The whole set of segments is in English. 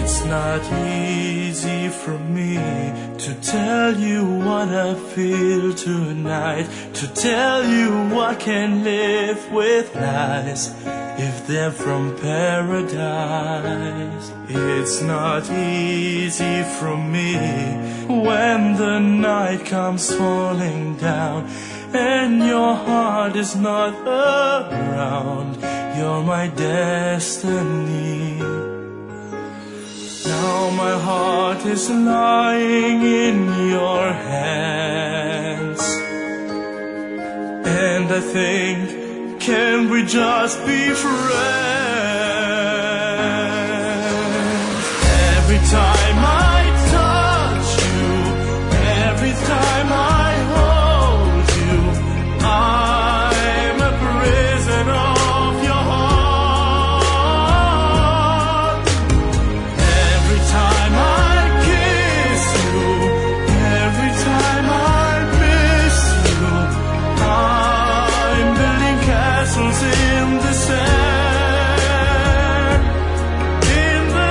It's not easy for me to tell you what I feel tonight, to tell you I can live with lies if they're from paradise. It's not easy for me when the night comes falling down and your heart is not around. You're my destiny. Now my heart is lying in your hands, and I think, can we just be friends? Every time I touch you, every time I hold you, I'm a prisoner of your heart. Every time I kiss you, every time I miss you, I'm building castles in the sand, in the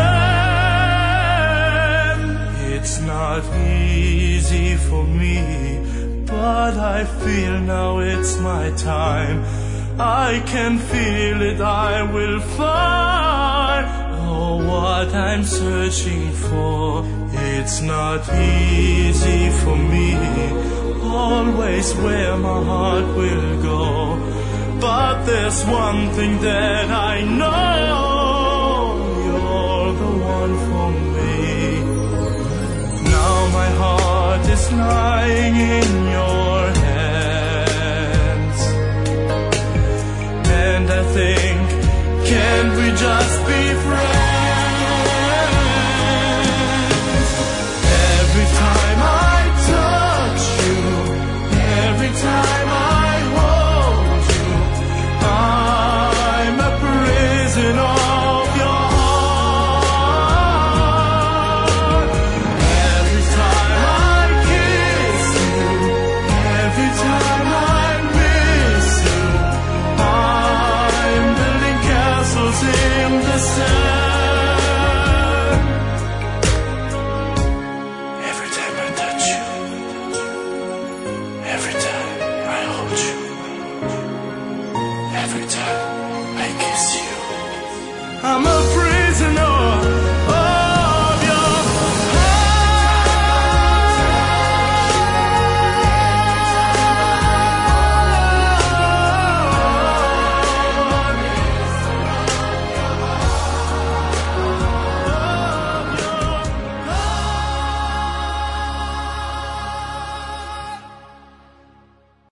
sand. It's not easy for me, but I feel now it's my time. I can feel it, I will find what I'm searching for. It's not easy for me, always where my heart will go. But there's one thing that I know, you're the one for me. Now my heart is lying in your hands, and I think, can we just be friends?